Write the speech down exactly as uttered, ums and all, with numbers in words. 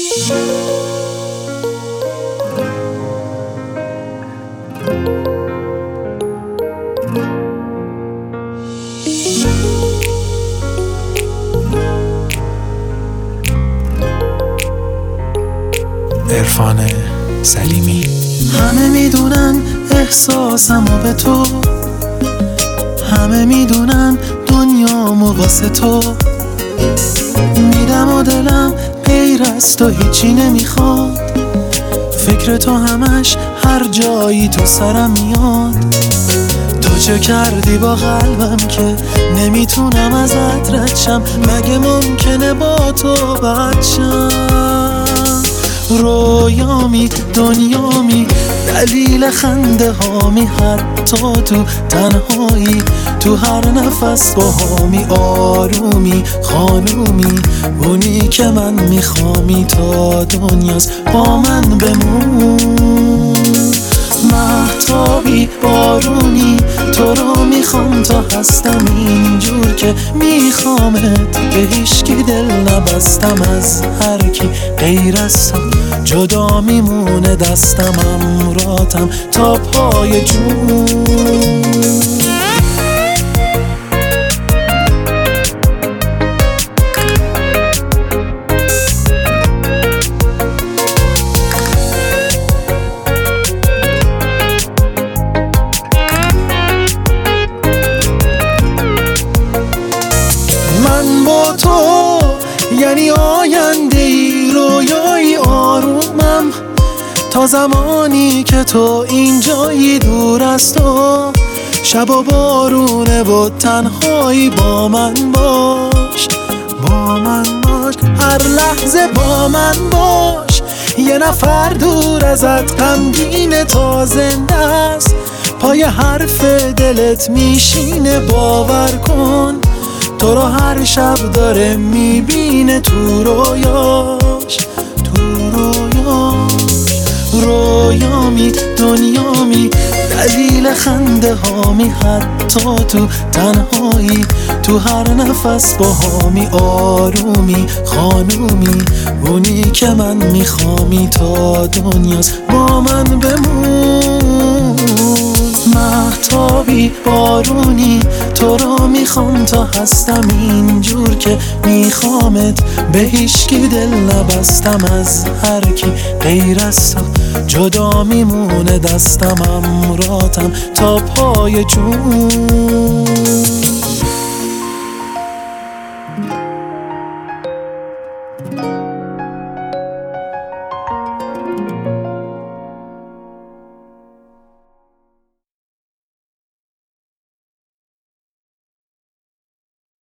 عرفان سلیمی. همه میدونن احساسمو به تو، همه میدونن دنیامو واسه تو میدم و دلم غیر از تو هیچی نمیخواد. فکر تو همش هر جایی تو سرم میاد. تو چه کردی با قلبم که نمیتونم ازت رد شم؟ مگه ممکنه با تو بد شم؟ رویامی دنیامی دلیل خنده هامی، حتی تو تنهایی تو هر نفس با هامی. آرومی خانومی اونی که من میخوامی، تا دنیاست با من بمون. مهتابی بارونی تو رو میخوام تا هستم اینجور که میخوامت. به هیچکی دل نبستم از هر کی غیر از تو، جدا میمونه دستم امراتم تا پای جون. من با تو یعنی آینده ای، رویایی آرومم تا زمانی که تو اینجایی. دور از تو شب و بارونه و تنهایی، با من باش با من باش هر لحظه با من باش. یه نفر دور ازت غمگینه تا زنده است، پای حرف دلت میشینه. باور کن تو رو هر شب داره میبینه تو رویاش تو رویاش. رویامی دنیامی دلیل خنده هامی، حتی تو تنهایی تو هر نفس با هامی. آرومی خانومی اونی که من میخوامی، تا دنیاست با من بمون. مهتابی بارونی تو رو میخوام تا هستم اینجور که میخوامت. به هیچکی دل نبستم از هر کی غیر از تو، جدا میمونه دستم امراتم تا پای جون.